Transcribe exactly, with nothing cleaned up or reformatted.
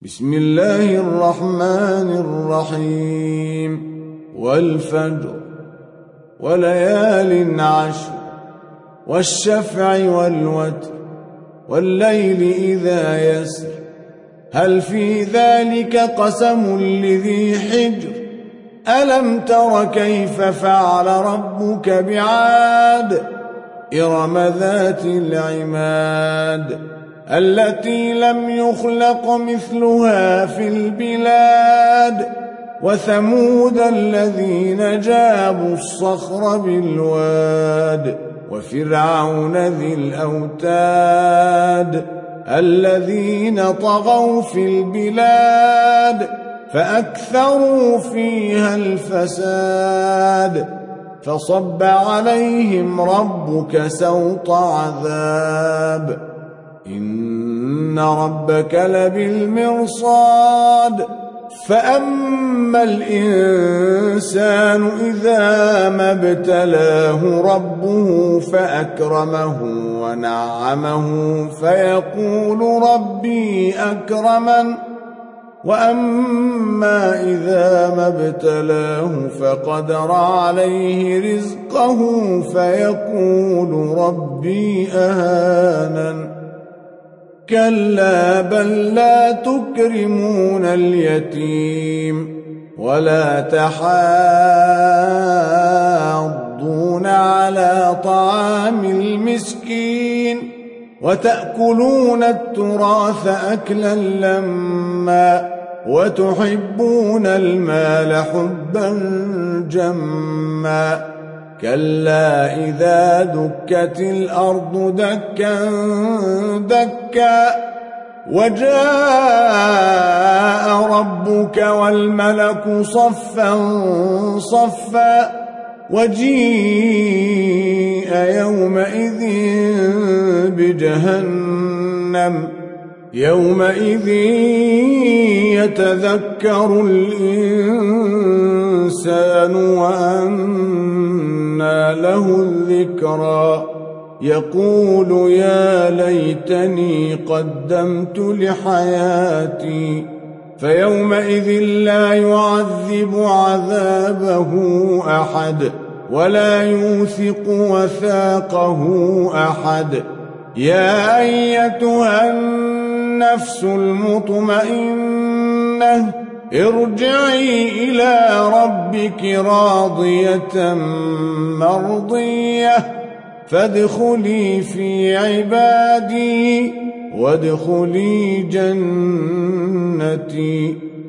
بسم الله الرحمن الرحيم والفجر وليال عشر والشفع والوتر والليل إذا يسر هل في ذلك قسم لذي حجر ألم تر كيف فعل ربك بعاد إرم ذات العماد التي لم يخلق مثلها في البلاد وثمود الذين جابوا الصخر بالواد وفرعون ذي الأوتاد الذين طغوا في البلاد فأكثروا فيها الفساد فصب عليهم ربك سوط عذاب إن ربك لبالمرصاد فأما الإنسان إذا ما ابتلاه ربه فأكرمه ونعمه فيقول ربي أكرمن وأما إذا ما ابتلاه فقدر عليه رزقه فيقول ربي أهانن كلا بل لا تكرمون اليتيم ولا تحاضون على طعام المسكين وتأكلون التراث أكلا لما وتحبون المال حبا جما كلا إذا دكت الأرض دكا دكا وجاء ربك والملك صفا صفا وجيء يومئذ بجهنم يومئذ يتذكر الإنسان وأنى له الذكرى يقول يا ليتني قدمت لحياتي فيومئذ لا يعذب عذابه أحد ولا يوثق وثاقه أحد يا أيتها النفس المطمئنة ارجعي إلى ربك راضية مرضية فادخلي في عبادي وادخلي جنتي.